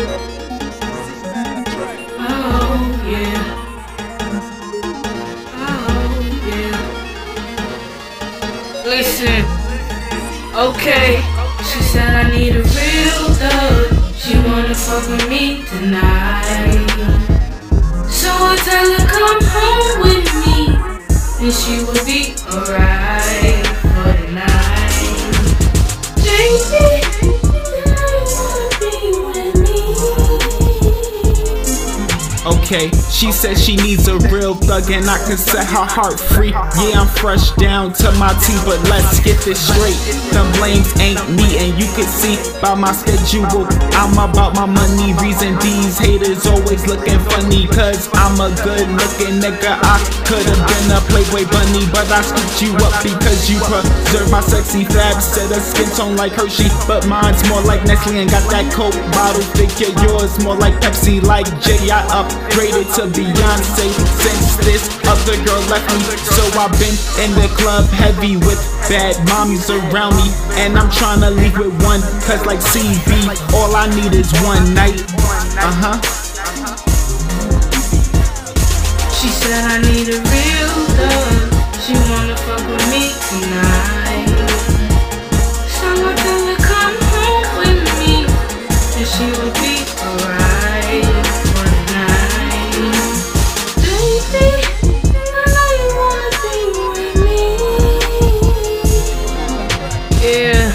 Oh yeah. Oh yeah. Listen, okay. She said I need a real thug. She wanna fuck with me tonight. So I tell her come home with me, and she will be alright for the night. Baby, okay, she said she needs a real thug and I can set her heart free. Yeah, I'm fresh down to my teeth, but let's get this straight. The blames ain't me, and you can see by my schedule I'm about my money. Reason these haters always looking funny, cause I'm a good looking nigga. I could've been a Playboy bunny, but I scooped you up because you preserve my sexy fab. Said a skin tone like Hershey, but mine's more like Nestle and got that Coke bottle figure. Yours more like Pepsi, like Jay. I upgraded to Beyonce since this other girl left me. So I've been in the club heavy with bad mommies around me, and I'm tryna leave with one, cause like CB, all I need is one night. She said I need a real thug. She wanna fuck with me tonight. So I tell her come home with me, and she will be alright for the night. Baby, I know you wanna be with me. Yeah.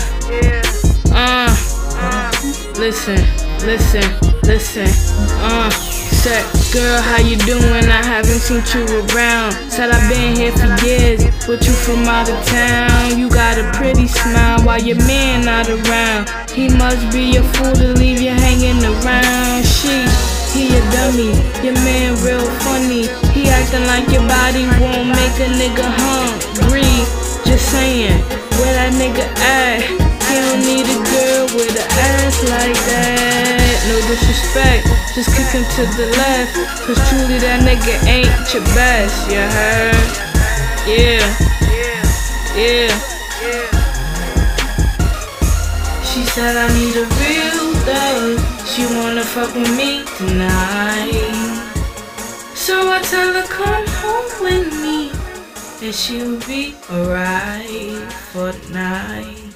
Listen. Said, girl, how you doing? I haven't seen you around. Said I've been here for years, but you from out of town. You got a pretty smile while your man not around. He must be a fool to leave you hanging around. He a dummy, your man real funny. He acting like your body won't make a nigga hungry. Just saying, where that nigga at? He don't need a girl with an ass like that. No disrespect, just kick him to the left, cause truly that nigga ain't your best, you heard? Yeah. She said I need a real thug. She wanna fuck with me tonight. So I tell her come home with me, and she'll be alright for the night.